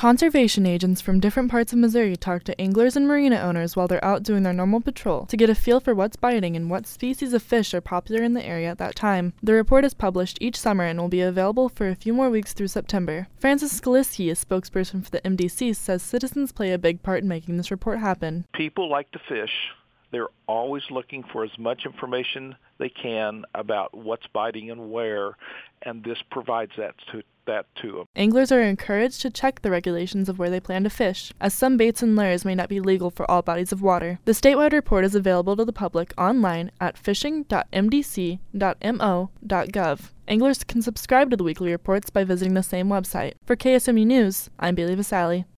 Conservation agents from different parts of Missouri talk to anglers and marina owners while they're out doing their normal patrol to get a feel for what's biting and what species of fish are popular in the area at that time. The report is published each summer and will be available for a few more weeks through September. Francis Skaliski, a spokesperson for the MDC, says citizens play a big part in making this report happen. People like to fish. They're always looking for as much information they can about what's biting and where, and this provides that to them. Anglers are encouraged to check the regulations of where they plan to fish, as some baits and lures may not be legal for all bodies of water. The statewide report is available to the public online at fishing.mdc.mo.gov. Anglers can subscribe to the weekly reports by visiting the same website. For KSMU News, I'm Bailey Vasali.